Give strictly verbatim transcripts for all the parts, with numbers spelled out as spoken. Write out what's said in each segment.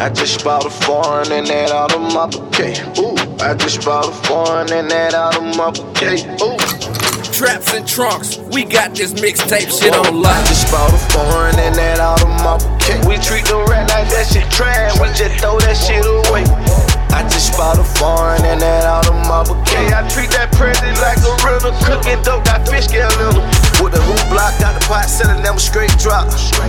I just bought a foreign and that automobile. Ooh, I just bought a foreign and that automobile. Ooh. Traps and trunks, we got this mixtape shit on lock. I just bought a foreign and that automobile. We treat the rat like that shit trash, we just throw that shit away. I just bought a foreign and that automobile. I treat that present like a riddle, cooking dope, got fish scale in them. With the hoop block, got the pot, selling them straight drop.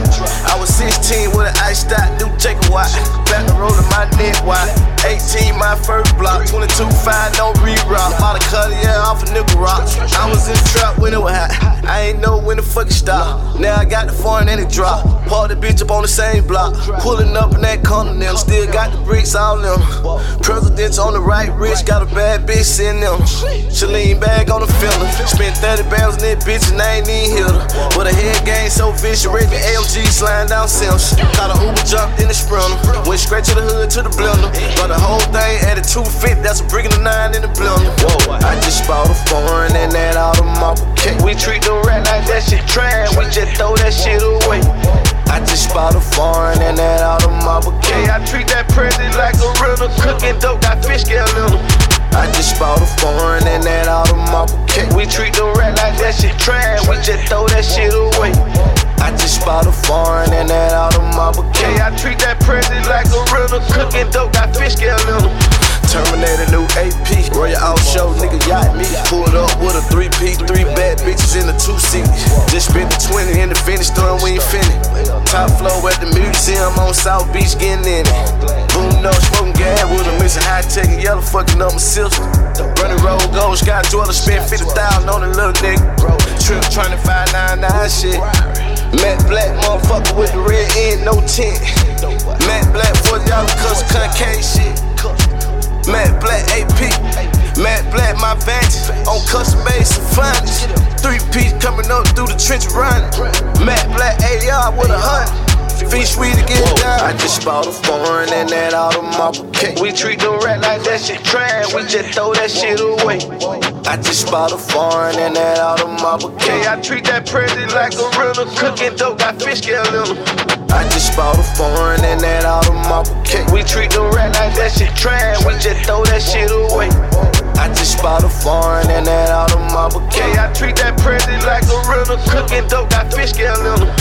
I was sixteen with an ice stock, new Jacob Watt. Back the road in my neck wide. eighteen, my first block. twenty-two, five, no re-rock. All the cutter, yeah, off a nickel rock. I was in the trap when it was hot. I ain't know when the fuck it stop. Now I got the foreign and it drop. Part the bitch up on the same block. Pulling up in that continental. Still got the bricks all them. Presidents on the right wrist. Got a bad bitch in them. She lean back on the filler. Spent thirty bands on that bitch and I ain't even hit her. But her head game so vicious. Raised the A M G sliding down Sims. Caught a Uber jumped in the Sprinter. Went straight to the hood to the blender. Got the whole thing at a two fifty. That's a brick and a nine in the blender. Whoa, I just bought a foreign and that automobile. We treat the rat like that shit trash. We just throw that shit away. I just bought a foreign and that automobile. I treat that present like a riddle, cooking dope, got fish scale in them. I just bought a foreign and that automobile. We treat the rat like that shit trash. We just throw that shit away. I just bought a foreign and that automobile. I treat that present like a riddle, cooking dope, got fish scale in them. Terminator, new A P, Royal Out Show, nigga yacht me. Pulled up with a three P, three bad bitches in the two seat. Just spent the twenty in the finish store, we ain't finished. Top floor at the museum on South Beach, getting in it. Boom, no smoking gas with a missing high tech and yellow, fucking up my sister. Running road gold, Scott Jordan, spent fifty thousand on a little nigga. Trip trying to find nine nine shit. Matt Black, motherfucker with the red end, no tint. Matt Black, forty dollars custom concave shit. Matt Black A P, Matt Black my vantage on custom base and finest. Three piece coming up through the trench running. Matt Black A R with a hundred. Fish sweet to get down. I just bought a foreign and that automobile. We treat the rat like that shit trash. We just throw that shit away. I just bought a foreign and that automobile. I treat that present like a riddle, cooking dope, got fish scale in them. I just bought a foreign and that automobile. We treat the rat like that shit trash. We just throw that shit away. I just bought a foreign and that automobile. I treat that present like a riddle, cooking dope, got fish scale in them.